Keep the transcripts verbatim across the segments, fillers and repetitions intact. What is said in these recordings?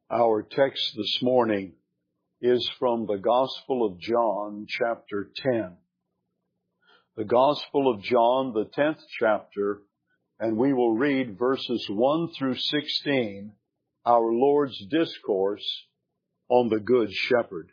Our text this morning is from the Gospel of John, chapter ten. The Gospel of John, the tenth chapter, and we will read verses one through sixteen, our Lord's discourse on the Good Shepherd.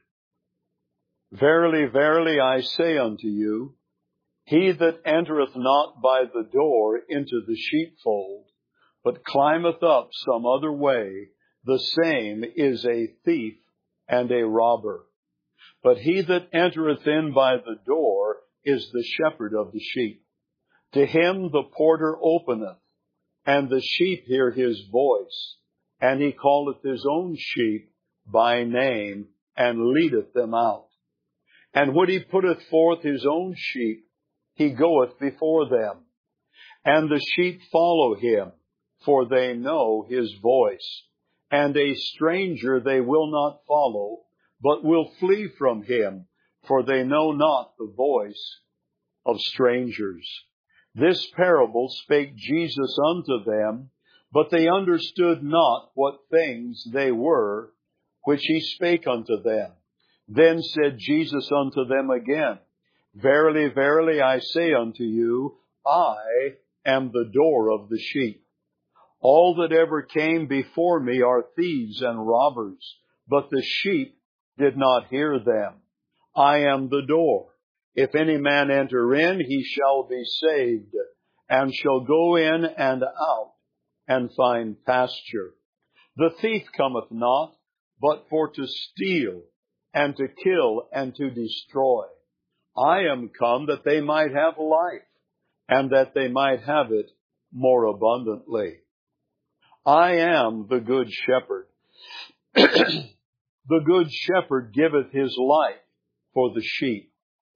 Verily, verily, I say unto you, he that entereth not by the door into the sheepfold, but climbeth up some other way, the same is a thief and a robber. But he that entereth in by the door is the shepherd of the sheep. To him the porter openeth, and the sheep hear his voice, and he calleth his own sheep by name, and leadeth them out. And when he putteth forth his own sheep, he goeth before them, and the sheep follow him, for they know his voice. And a stranger they will not follow, but will flee from him, for they know not the voice of strangers. This parable spake Jesus unto them, but they understood not what things they were, which he spake unto them. Then said Jesus unto them again, Verily, verily, I say unto you, I am the door of the sheep. All that ever came before me are thieves and robbers, but the sheep did not hear them. I am the door. If any man enter in, he shall be saved, and shall go in and out, and find pasture. The thief cometh not, but for to steal, and to kill, and to destroy. I am come that they might have life, and that they might have it more abundantly. I am the good shepherd. The good shepherd giveth his life for the sheep.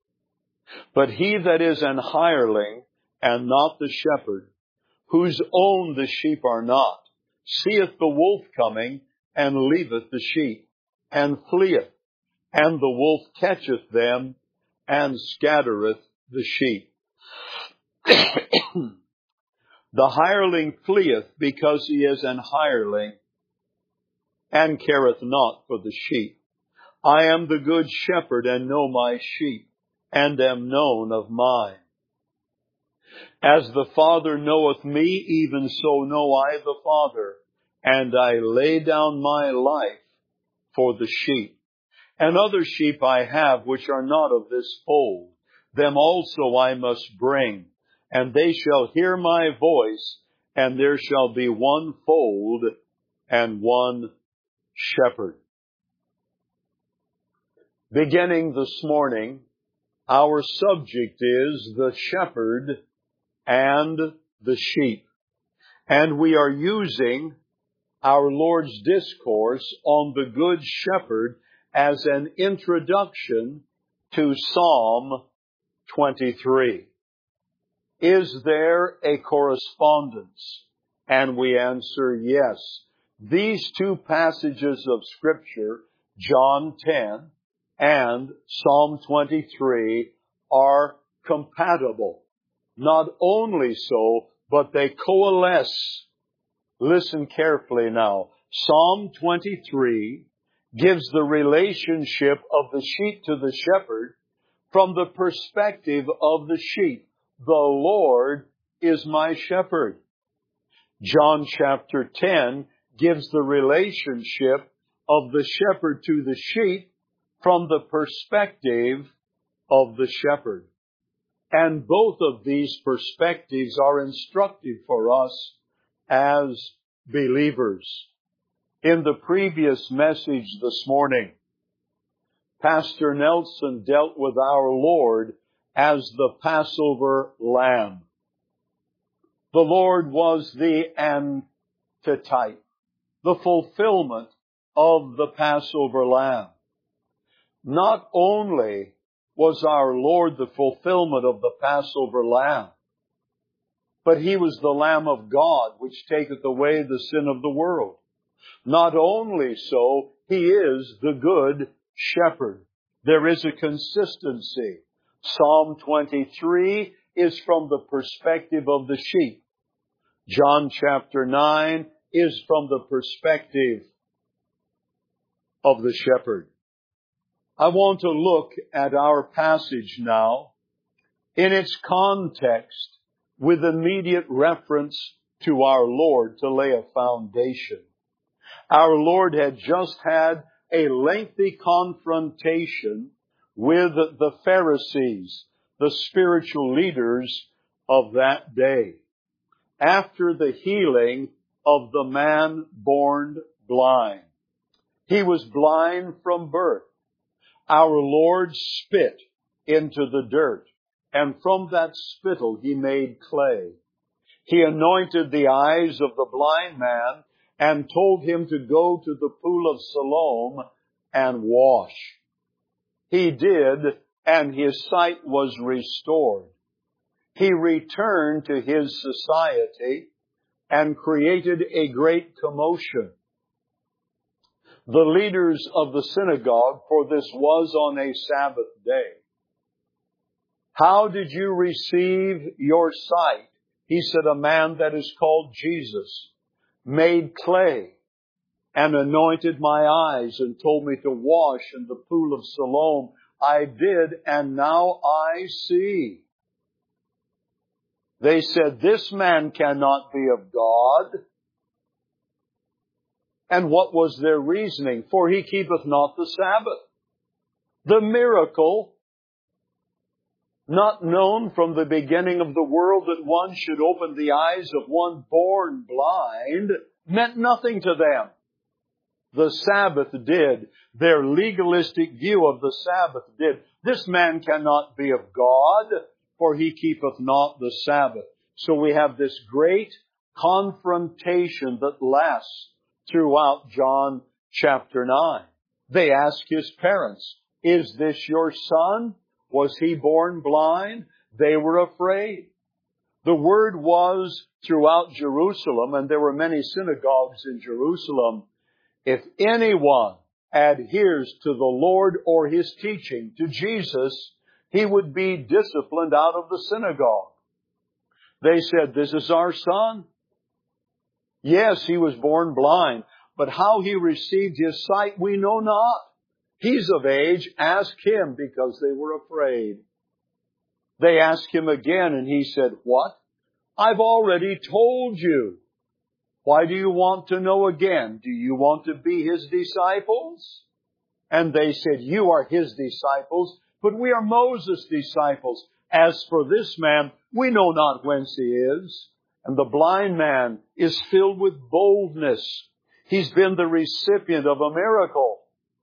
But he that is an hireling, and not the shepherd, whose own the sheep are not, seeth the wolf coming, and leaveth the sheep, and fleeth, and the wolf catcheth them, and scattereth the sheep. The hireling fleeth because he is an hireling, and careth not for the sheep. I am the good shepherd, and know my sheep, and am known of mine. As the Father knoweth me, even so know I the Father, and I lay down my life for the sheep. And other sheep I have, which are not of this fold. Them also I must bring, and they shall hear my voice, and there shall be one fold and one shepherd. Beginning this morning, our subject is the shepherd and the sheep. And we are using our Lord's discourse on the Good Shepherd as an introduction to Psalm twenty-three. Is there a correspondence? And we answer yes. These two passages of Scripture, John ten and Psalm twenty-three, are compatible. Not only so, but they coalesce. Listen carefully now. Psalm twenty-three gives the relationship of the sheep to the shepherd from the perspective of the sheep. The Lord is my shepherd. John chapter ten gives the relationship of the shepherd to the sheep from the perspective of the shepherd. And both of these perspectives are instructive for us as believers. In the previous message this morning, Pastor Nelson dealt with our Lord as the Passover lamb. The Lord was the antitype, the fulfillment of the Passover lamb. Not only was our Lord the fulfillment of the Passover lamb, but he was the Lamb of God, which taketh away the sin of the world. Not only so, he is the good shepherd. There is a consistency. Psalm twenty-three is from the perspective of the sheep. John chapter nine is from the perspective of the shepherd. I want to look at our passage now in its context with immediate reference to our Lord to lay a foundation. Our Lord had just had a lengthy confrontation with the Pharisees, the spiritual leaders of that day, after the healing of the man born blind. He was blind from birth. Our Lord spit into the dirt, and from that spittle He made clay. He anointed the eyes of the blind man and told him to go to the pool of Siloam and wash. He did, and his sight was restored. He returned to his society and created a great commotion. The leaders of the synagogue, for this was on a Sabbath day. How did you receive your sight? He said, a man that is called Jesus made clay and anointed my eyes and told me to wash in the pool of Siloam. I did, and now I see. They said, this man cannot be of God. And what was their reasoning? For he keepeth not the Sabbath. The miracle, not known from the beginning of the world that one should open the eyes of one born blind, meant nothing to them. The Sabbath did. Their legalistic view of the Sabbath did. This man cannot be of God, for he keepeth not the Sabbath. So we have this great confrontation that lasts throughout John chapter nine. They ask his parents, is this your son? Was he born blind? They were afraid. The word was throughout Jerusalem, and there were many synagogues in Jerusalem, if anyone adheres to the Lord or His teaching, to Jesus, he would be disciplined out of the synagogue. They said, this is our son. Yes, he was born blind, but how he received his sight we know not. He's of age, ask him, because they were afraid. They asked him again, and he said, what? I've already told you. Why do you want to know again? Do you want to be his disciples? And they said, you are his disciples, but we are Moses' disciples. As for this man, we know not whence he is. And the blind man is filled with boldness. He's been the recipient of a miracle.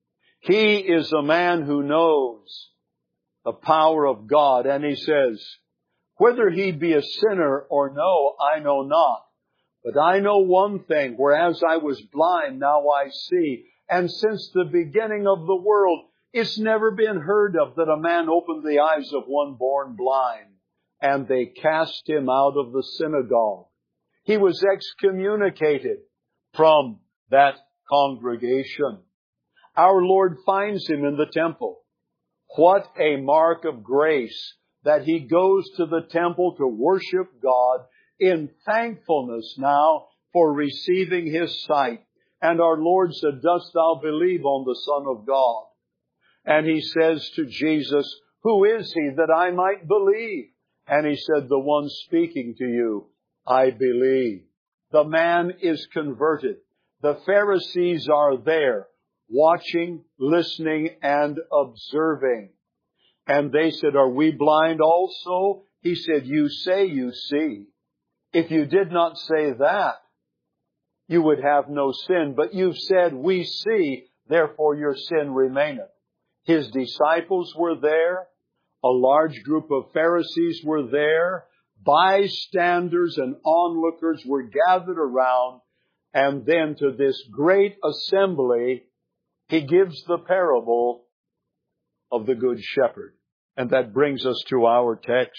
He is a man who knows the power of God. And he says, whether he be a sinner or no, I know not. But I know one thing, whereas I was blind, now I see. And since the beginning of the world, it's never been heard of that a man opened the eyes of one born blind. And they cast him out of the synagogue. He was excommunicated from that congregation. Our Lord finds him in the temple. What a mark of grace that he goes to the temple to worship God in thankfulness now for receiving his sight. And our Lord said, dost thou believe on the Son of God? And he says to Jesus, who is he that I might believe? And he said, the one speaking to you, I believe. The man is converted. The Pharisees are there, watching, listening, and observing. And they said, are we blind also? He said, you say you see. If you did not say that, you would have no sin. But you've said, we see, therefore your sin remaineth. His disciples were there. A large group of Pharisees were there. Bystanders and onlookers were gathered around. And then to this great assembly, he gives the parable of the Good Shepherd. And that brings us to our text.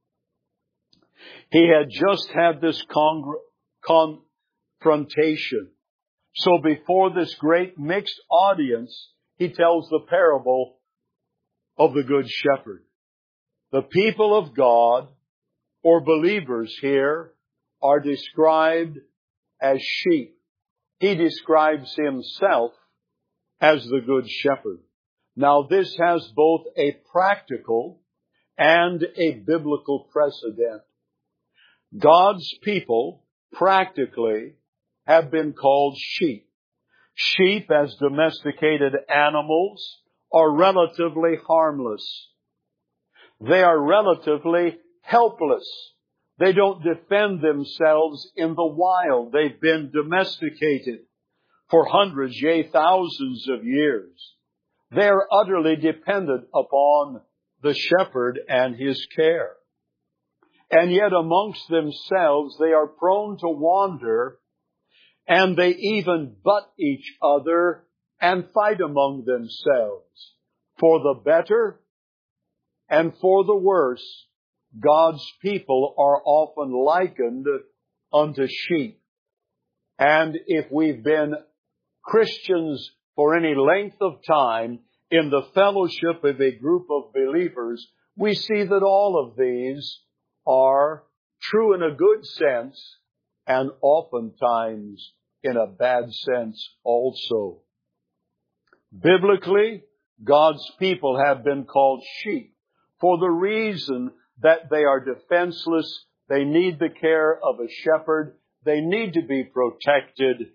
He had just had this congr- confrontation. So before this great mixed audience, he tells the parable of the Good Shepherd. The people of God, or believers here, are described as sheep. He describes himself as the Good Shepherd. Now, this has both a practical and a biblical precedent. God's people, practically, have been called sheep. Sheep, as domesticated animals, are relatively harmless. They are relatively helpless. They don't defend themselves in the wild. They've been domesticated for hundreds, yea, thousands of years. They are utterly dependent upon the shepherd and his care. And yet amongst themselves they are prone to wander, and they even butt each other and fight among themselves. For the better and for the worse, God's people are often likened unto sheep. And if we've been Christians for any length of time in the fellowship of a group of believers, we see that all of these are true in a good sense and oftentimes in a bad sense also. Biblically, God's people have been called sheep for the reason that they are defenseless. They need the care of a shepherd. They need to be protected.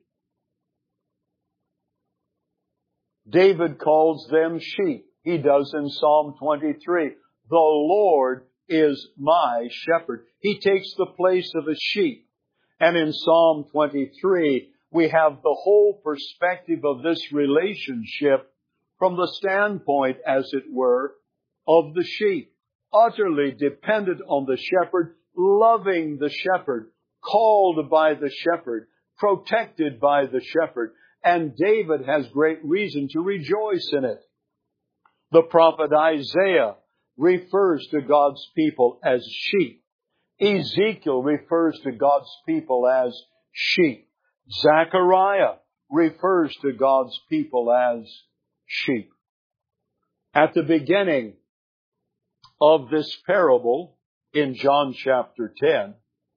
David calls them sheep. He does in Psalm twenty-three. The Lord is my shepherd. He takes the place of a sheep. And in Psalm twenty-three, we have the whole perspective of this relationship from the standpoint, as it were, of the sheep. Utterly dependent on the shepherd, loving the shepherd, called by the shepherd, protected by the shepherd. And David has great reason to rejoice in it. The prophet Isaiah refers to God's people as sheep. Ezekiel refers to God's people as sheep. Zechariah refers to God's people as sheep. At the beginning of this parable in John chapter ten,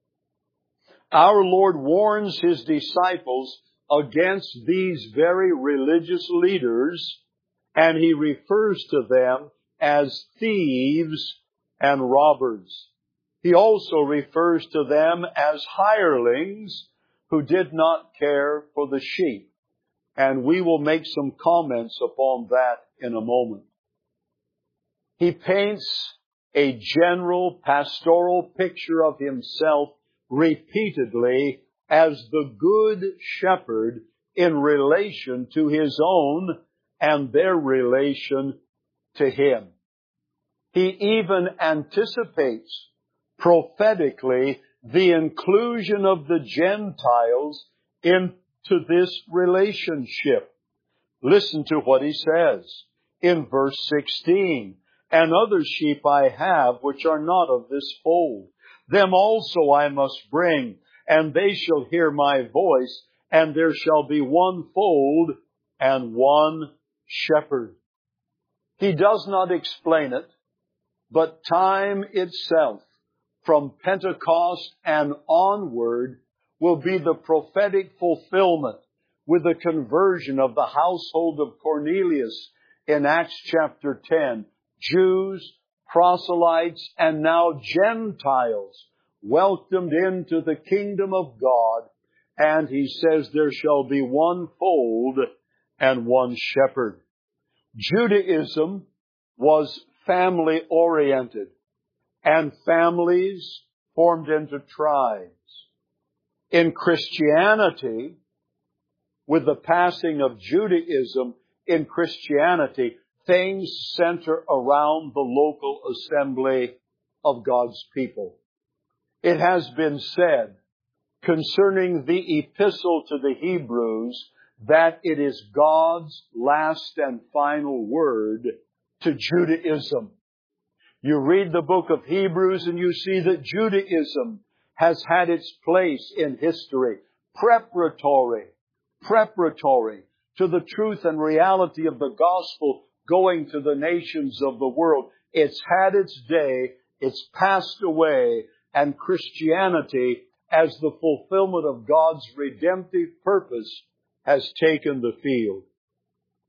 our Lord warns His disciples against these very religious leaders, and He refers to them as thieves and robbers. He also refers to them as hirelings who did not care for the sheep. And we will make some comments upon that in a moment. He paints a general pastoral picture of Himself repeatedly as the good shepherd in relation to His own and their relation to Him. He even anticipates prophetically the inclusion of the Gentiles into this relationship. Listen to what He says in verse sixteen. And other sheep I have which are not of this fold. Them also I must bring, and they shall hear my voice, and there shall be one fold and one shepherd. He does not explain it, but time itself, from Pentecost and onward, will be the prophetic fulfillment with the conversion of the household of Cornelius in Acts chapter ten. Jews, proselytes, and now Gentiles welcomed into the kingdom of God. And He says there shall be one fold and one shepherd. Judaism was family oriented, and families formed into tribes. In Christianity, with the passing of Judaism in Christianity, things center around the local assembly of God's people. It has been said concerning the epistle to the Hebrews that it is God's last and final word to Judaism. You read the book of Hebrews and you see that Judaism has had its place in history, preparatory, preparatory to the truth and reality of the gospel going to the nations of the world. It's had its day, it's passed away, and Christianity, as the fulfillment of God's redemptive purpose, has taken the field.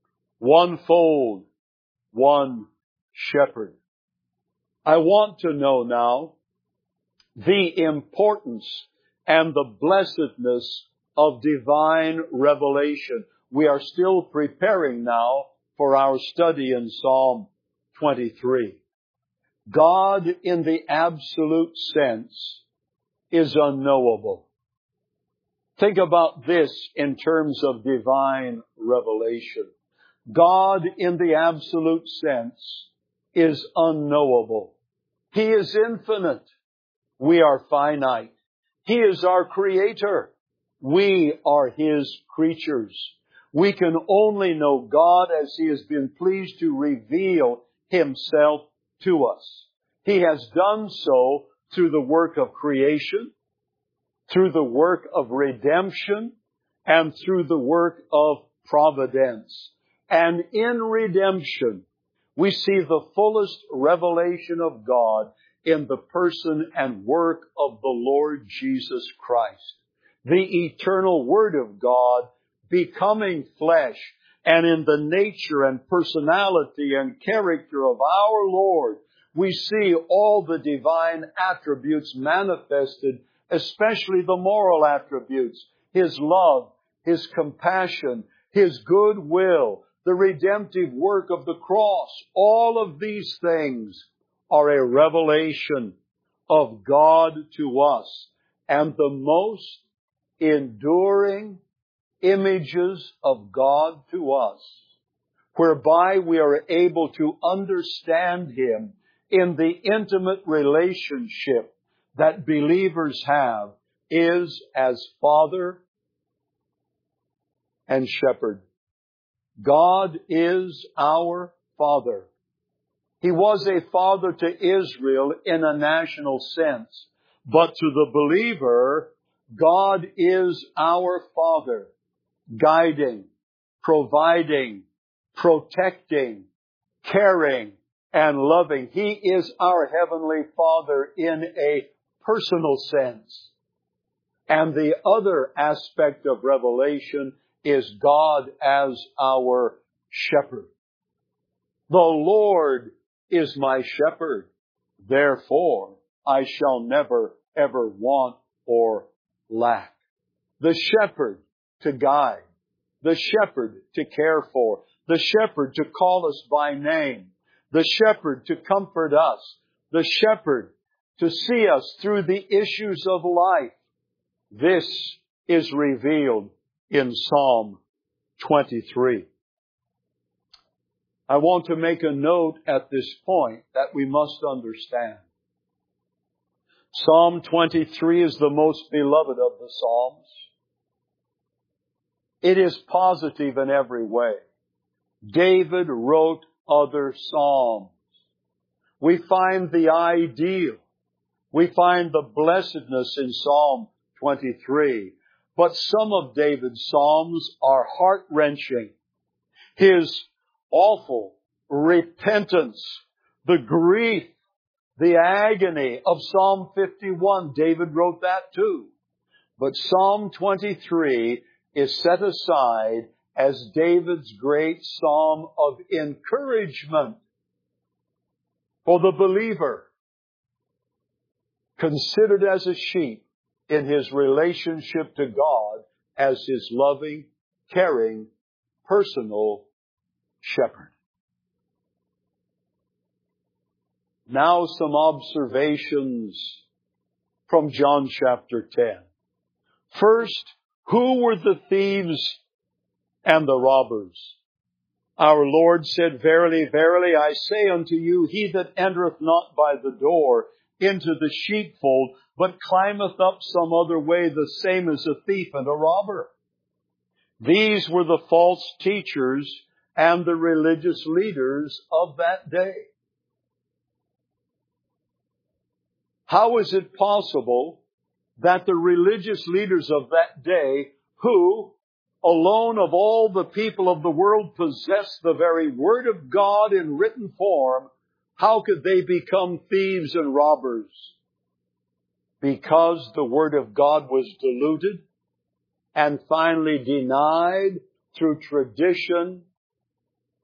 one fold, one shepherd. I want to know now the importance and the blessedness of divine revelation. We are still preparing now for our study in Psalm twenty-three. God in the absolute sense is unknowable. Think about this in terms of divine revelation. God in the absolute sense is unknowable. He is infinite. We are finite. He is our Creator. We are His creatures. We can only know God as He has been pleased to reveal Himself to us. He has done so through the work of creation, through the work of redemption, and through the work of providence. And in redemption, we see the fullest revelation of God in the person and work of the Lord Jesus Christ. The eternal Word of God becoming flesh, and in the nature and personality and character of our Lord, we see all the divine attributes manifested, especially the moral attributes, His love, His compassion, His goodwill, the redemptive work of the cross. All of these things are a revelation of God to us, and the most enduring images of God to us, whereby we are able to understand Him in the intimate relationship that believers have, is as Father and Shepherd. God is our Father. He was a father to Israel in a national sense, but to the believer, God is our Father, guiding, providing, protecting, caring, and loving. He is our Heavenly Father in a personal sense. And the other aspect of revelation is God as our shepherd. The Lord is my shepherd, therefore I shall never ever want or lack. The shepherd to guide, the shepherd to care for, the shepherd to call us by name, the shepherd to comfort us, the shepherd to see us through the issues of life. This is revealed in Psalm twenty-three. I want to make a note at this point that we must understand. Psalm twenty-three is the most beloved of the Psalms. It is positive in every way. David wrote other Psalms. We find the ideal. We find the blessedness in Psalm twenty-three. But some of David's Psalms are heart-wrenching. His awful repentance, the grief, the agony of Psalm fifty-one. David wrote that too. But Psalm twenty-three is set aside as David's great psalm of encouragement for the believer, considered as a sheep in his relationship to God as His loving, caring, personal shepherd. Now some observations from John chapter ten. First, who were the thieves and the robbers? Our Lord said, Verily, verily, I say unto you, he that entereth not by the door into the sheepfold, but climbeth up some other way, the same is a thief and a robber. These were the false teachers and the religious leaders of that day. How is it possible that the religious leaders of that day, who alone of all the people of the world possessed the very Word of God in written form, how could they become thieves and robbers? Because the Word of God was diluted and finally denied through tradition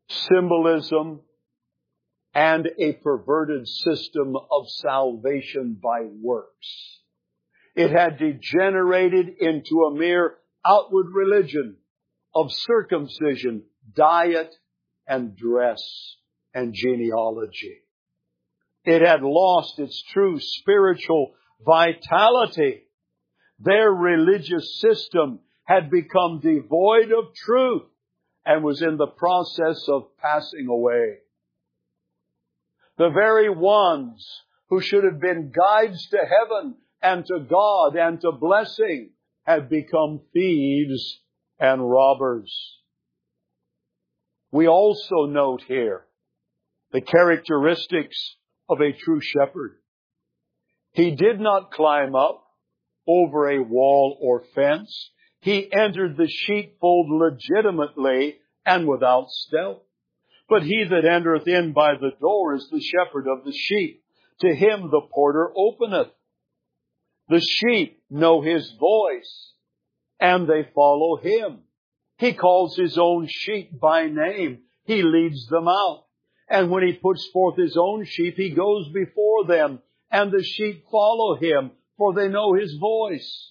symbolism, and a perverted system of salvation by works. It had degenerated into a mere outward religion of circumcision, diet, and dress, and genealogy. It had lost its true spiritual vitality. Their religious system had become devoid of truth and was in the process of passing away. The very ones who should have been guides to heaven and to God and to blessing had become thieves and robbers. We also note here the characteristics of a true shepherd. He did not climb up over a wall or fence. He entered the sheepfold legitimately and without stealth. But he that entereth in by the door is the shepherd of the sheep. To him the porter openeth. The sheep know his voice, and they follow him. He calls his own sheep by name. He leads them out. And when he puts forth his own sheep, he goes before them, and the sheep follow him, for they know his voice.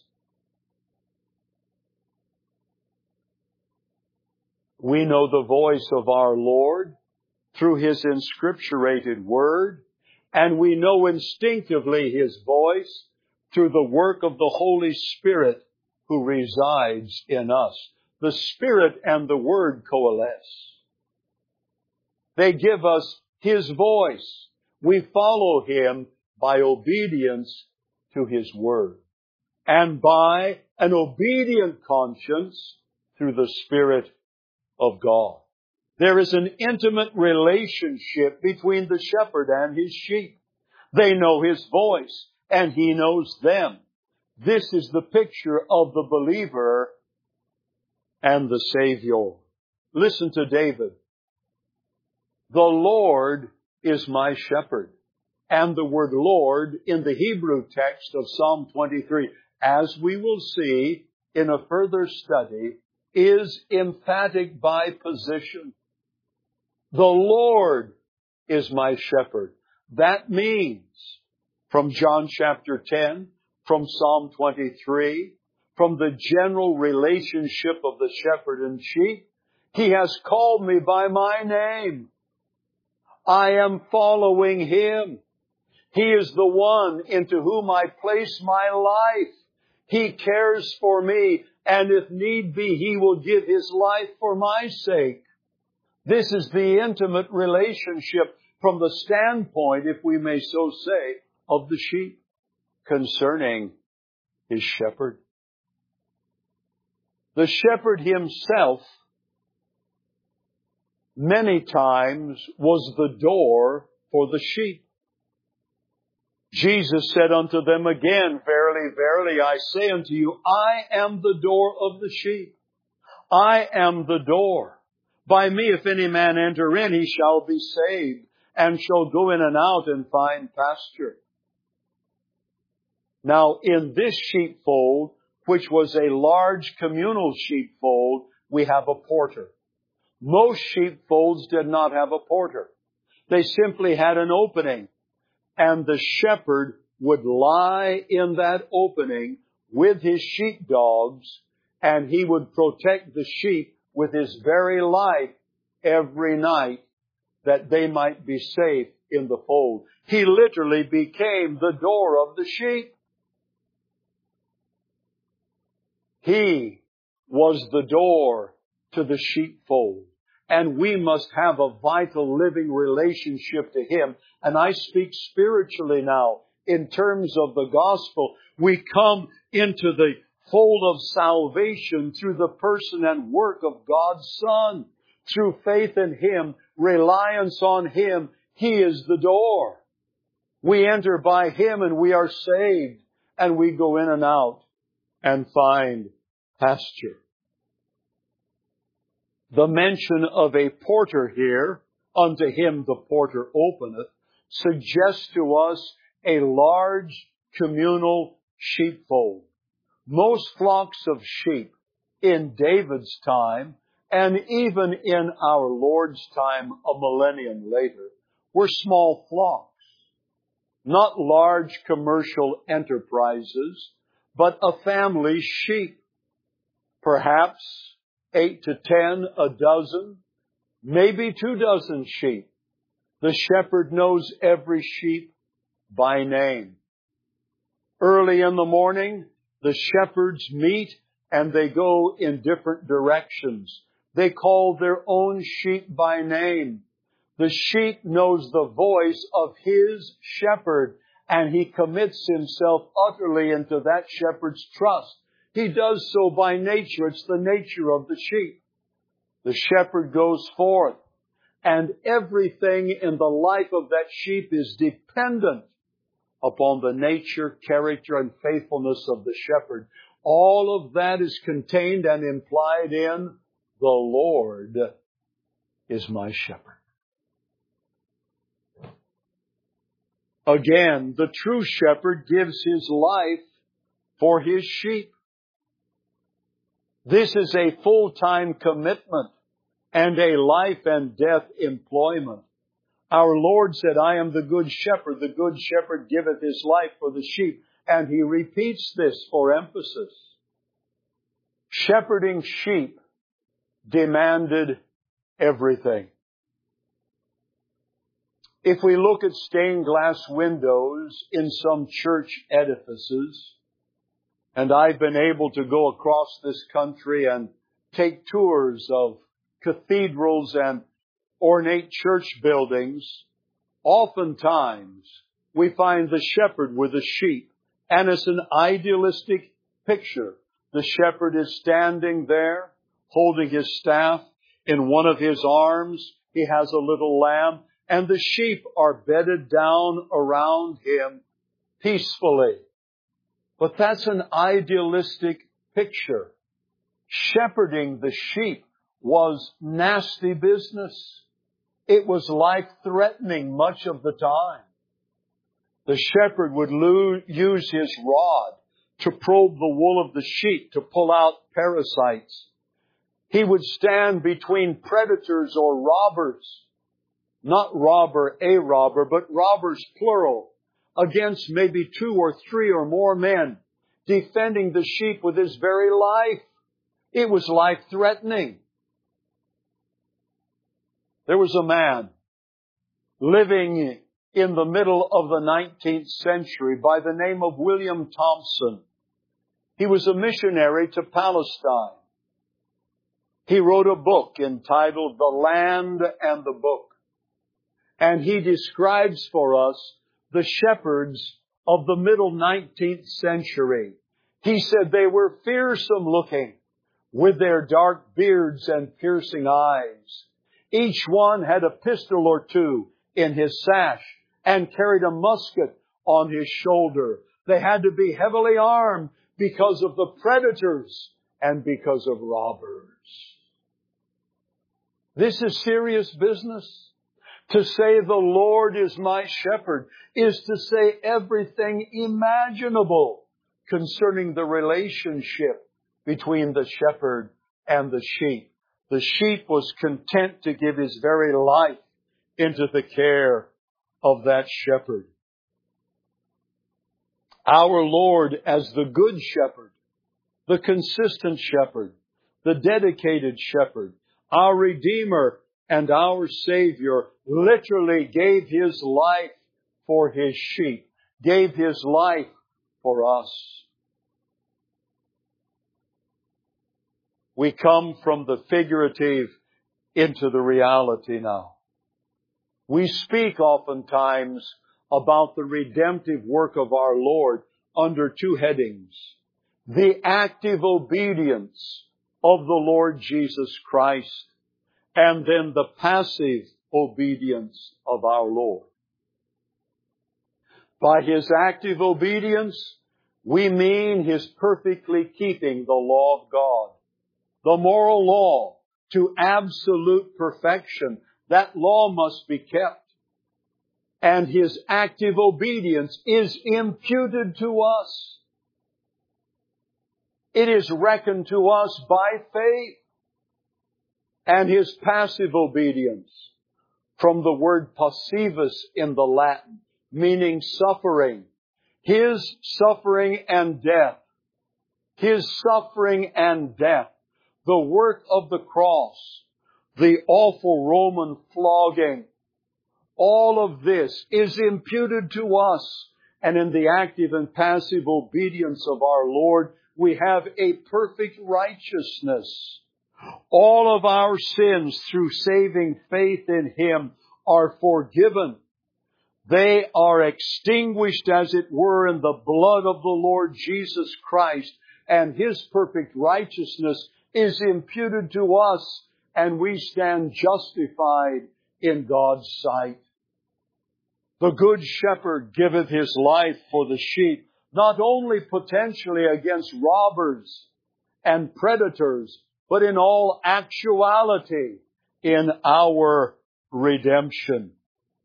We know the voice of our Lord through His inscripturated Word, and we know instinctively His voice through the work of the Holy Spirit who resides in us. The Spirit and the Word coalesce. They give us His voice. We follow Him by obedience to His Word, and by an obedient conscience through the Spirit of God. There is an intimate relationship between the shepherd and his sheep. They know his voice, and he knows them. This is the picture of the believer and the Savior. Listen to David. The Lord is my shepherd. And the word Lord in the Hebrew text of Psalm twenty-three, as we will see in a further study, is emphatic by position. The Lord is my shepherd. That means, from John chapter ten, from Psalm twenty-three, from the general relationship of the shepherd and sheep, He has called me by my name. I am following Him. He is the one into whom I place my life. He cares for me, and if need be, He will give His life for my sake. This is the intimate relationship from the standpoint, if we may so say, of the sheep concerning his shepherd. The shepherd himself many times was the door for the sheep. Jesus said unto them again, Verily, verily, I say unto you, I am the door of the sheep. I am the door. By me, if any man enter in, he shall be saved, and shall go in and out and find pasture. Now, in this sheepfold, which was a large communal sheepfold, we have a porter. Most sheepfolds did not have a porter. They simply had an opening, and the shepherd would lie in that opening with his sheepdogs, and he would protect the sheep with his very life every night, that they might be safe in the fold. He literally became the door of the sheep. He was the door to the sheepfold. And we must have a vital living relationship to Him. And I speak spiritually now in terms of the gospel. We come into the fold of salvation through the person and work of God's Son. Through faith in Him, reliance on Him, He is the door. We enter by Him and we are saved, and we go in and out and find pasture. The mention of a porter here, unto him the porter openeth, suggests to us a large communal sheepfold. Most flocks of sheep in David's time and even in our Lord's time, a millennium later, were small flocks. Not large commercial enterprises, but a family's sheep. Perhaps eight to ten, a dozen, maybe two dozen sheep. The shepherd knows every sheep by name. Early in the morning, the shepherds meet and they go in different directions. They call their own sheep by name. The sheep knows the voice of his shepherd, and he commits himself utterly into that shepherd's trust. He does so by nature. It's the nature of the sheep. The shepherd goes forth, and everything in the life of that sheep is dependent upon the nature, character, and faithfulness of the shepherd. All of that is contained and implied in the Lord is my shepherd. Again, the true shepherd gives his life for his sheep. This is a full-time commitment and a life and death employment. Our Lord said, I am the good shepherd. The good shepherd giveth his life for the sheep. And he repeats this for emphasis. Shepherding sheep demanded everything. If we look at stained glass windows in some church edifices, and I've been able to go across this country and take tours of cathedrals and ornate church buildings, oftentimes we find the shepherd with the sheep. And it's an idealistic picture. The shepherd is standing there, holding his staff in one of his arms. He has a little lamb, and the sheep are bedded down around him peacefully. But that's an idealistic picture. Shepherding the sheep was nasty business. It was life-threatening much of the time. The shepherd would lo- use his rod to probe the wool of the sheep to pull out parasites. He would stand between predators or robbers, not robber, a robber, but robbers plural, against maybe two or three or more men, defending the sheep with his very life. It was life-threatening. There was a man living in the middle of the nineteenth century by the name of William Thompson. He was a missionary to Palestine. He wrote a book entitled The Land and the Book. And he describes for us the shepherds of the middle nineteenth century. He said they were fearsome looking with their dark beards and piercing eyes. Each one had a pistol or two in his sash and carried a musket on his shoulder. They had to be heavily armed because of the predators and because of robbers. This is serious business. To say the Lord is my shepherd is to say everything imaginable concerning the relationship between the shepherd and the sheep. The sheep was content to give his very life into the care of that shepherd. Our Lord as the good shepherd, the consistent shepherd, the dedicated shepherd, our Redeemer and our Savior, literally gave his life for his sheep, gave his life for us. We come from the figurative into the reality now. We speak oftentimes about the redemptive work of our Lord under two headings. The active obedience of the Lord Jesus Christ, and then the passive obedience of our Lord. By His active obedience, we mean His perfectly keeping the law of God, the moral law to absolute perfection. That law must be kept. And His active obedience is imputed to us. It is reckoned to us by faith. and His passive obedience, from the word passivus in the Latin, meaning suffering. His suffering and death. His suffering and death. The work of the cross. The awful Roman flogging. All of this is imputed to us. And in the active and passive obedience of our Lord, we have a perfect righteousness. All of our sins through saving faith in Him are forgiven. They are extinguished, as it were, in the blood of the Lord Jesus Christ, and His perfect righteousness is imputed to us, and we stand justified in God's sight. The Good Shepherd giveth His life for the sheep, not only potentially against robbers and predators, but in all actuality in our redemption.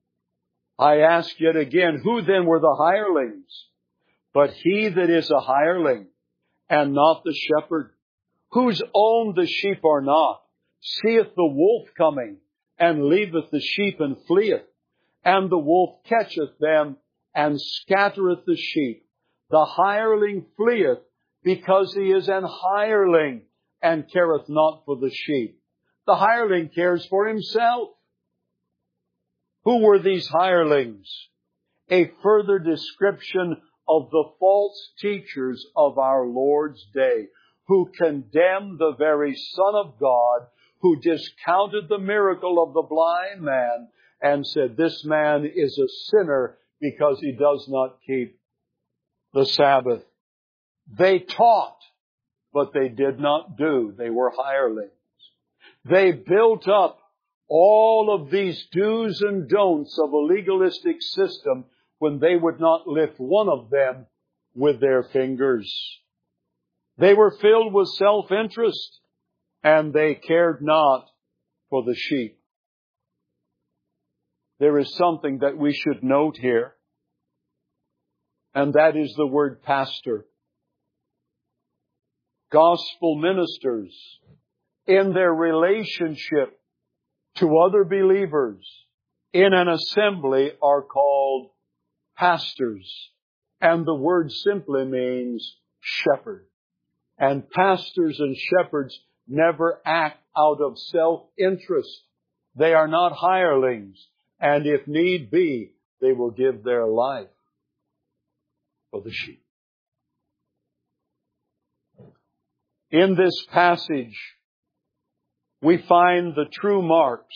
I ask yet again, who then were the hirelings? But he that is a hireling, and not the shepherd, whose own the sheep are not, seeth the wolf coming, and leaveth the sheep and fleeth. And the wolf catcheth them, and scattereth the sheep. The hireling fleeth, because he is an hireling, and careth not for the sheep. The hireling cares for himself. Who were these hirelings? A further description of the false teachers of our Lord's day, who condemned the very Son of God, who discounted the miracle of the blind man, and said, this man is a sinner because he does not keep the Sabbath. They taught, but they did not do. They were hirelings. They built up all of these do's and don'ts of a legalistic system when they would not lift one of them with their fingers. They were filled with self-interest, and they cared not for the sheep. There is something that we should note here, and that is the word pastor. Gospel ministers, in their relationship to other believers in an assembly, are called pastors. And the word simply means shepherd. And pastors and shepherds never act out of self-interest. They are not hirelings. And if need be, they will give their life for the sheep. In this passage, we find the true marks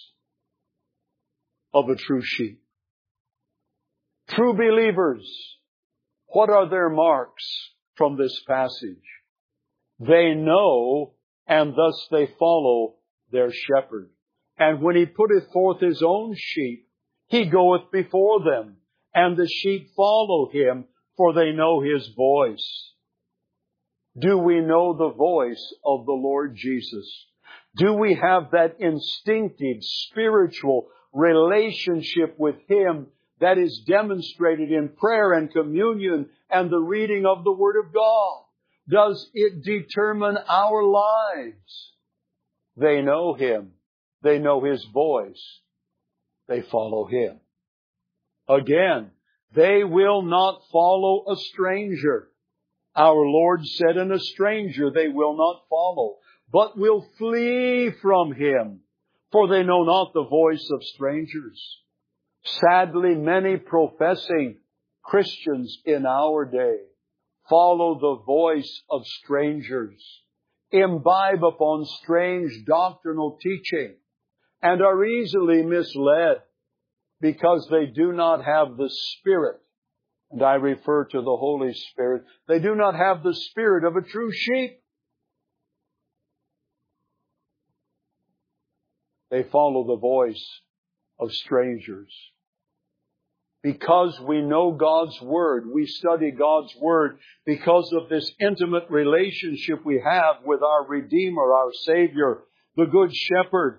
of a true sheep. True believers, what are their marks from this passage? They know, and thus they follow their shepherd. And when He putteth forth His own sheep, He goeth before them, and the sheep follow Him, for they know His voice. Do we know the voice of the Lord Jesus? Do we have that instinctive, spiritual relationship with Him that is demonstrated in prayer and communion and the reading of the Word of God? Does it determine our lives? They know Him. They know His voice. They follow Him. Again, they will not follow a stranger. Our Lord said, "And a stranger they will not follow, but will flee from him, for they know not the voice of strangers." Sadly, many professing Christians in our day follow the voice of strangers, imbibe upon strange doctrinal teaching, and are easily misled because they do not have the Spirit. And I refer to the Holy Spirit. They do not have the spirit of a true sheep. They follow the voice of strangers. Because we know God's Word, we study God's Word, because of this intimate relationship we have with our Redeemer, our Savior, the Good Shepherd,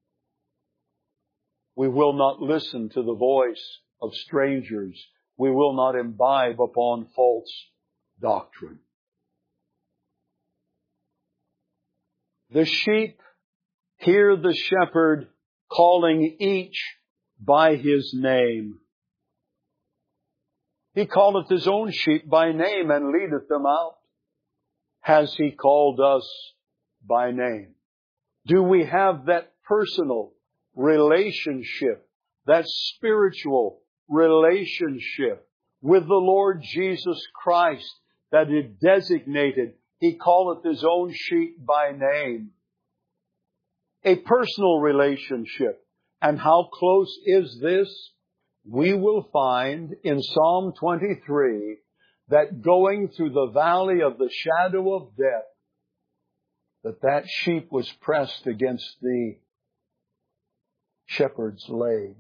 we will not listen to the voice of strangers. We will not imbibe upon false doctrine. The sheep Hear the shepherd calling each by his name. He calleth his own sheep by name and leadeth them out. Has he called us by name? Do we have that personal relationship, that spiritual relationship with the Lord Jesus Christ that is designated? He calleth his own sheep by name. A personal relationship. And how close is this? We will find in Psalm twenty-three that going through the valley of the shadow of death, that that sheep was pressed against the shepherd's leg.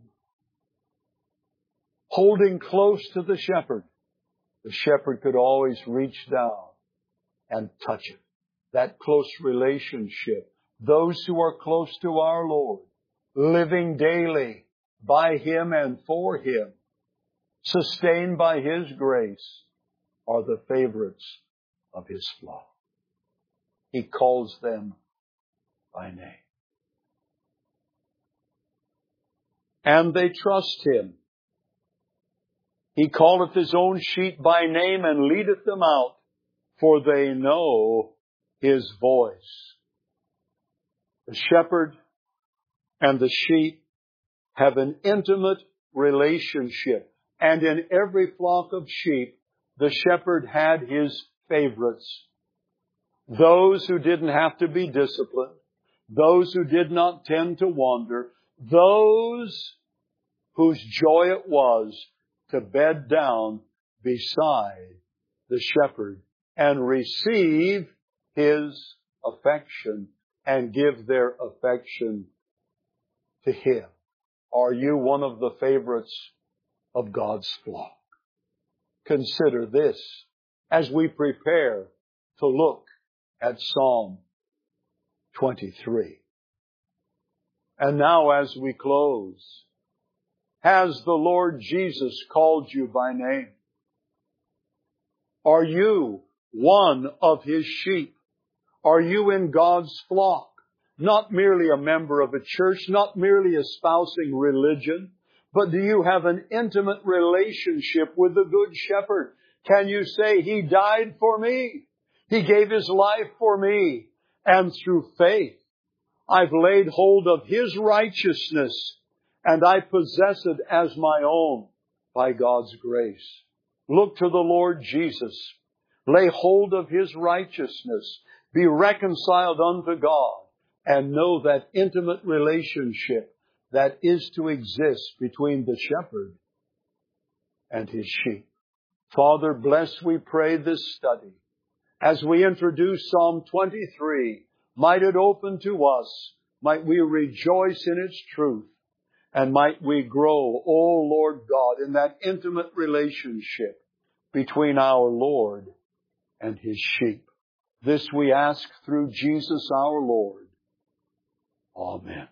Holding close to the shepherd, the shepherd could always reach down and touch it. That close relationship. Those who are close to our Lord, living daily by Him and for Him, sustained by His grace, are the favorites of His flock. He calls them by name. And they trust Him. He calleth His own sheep by name and leadeth them out, for they know His voice. The shepherd and the sheep have an intimate relationship. And in every flock of sheep, the shepherd had his favorites. Those who didn't have to be disciplined. Those who did not tend to wander. Those whose joy it was to bed down beside the shepherd and receive his affection and give their affection to Him. Are you one of the favorites of God's flock? Consider this as we prepare to look at Psalm twenty-three. And now as we close, has the Lord Jesus called you by name? Are you one of His sheep? Are you in God's flock? Not merely a member of a church, not merely espousing religion, but do you have an intimate relationship with the Good Shepherd? Can you say, He died for me? He gave His life for me. And through faith, I've laid hold of His righteousness, and I possess it as my own by God's grace. Look to the Lord Jesus. Lay hold of His righteousness. Be reconciled unto God. And know that intimate relationship that is to exist between the shepherd and his sheep. Father, bless, we pray, this study. As we introduce Psalm twenty-three, might it open to us, might we rejoice in its truth, and might we grow, O Lord God, in that intimate relationship between our Lord and His sheep. This we ask through Jesus our Lord. Amen.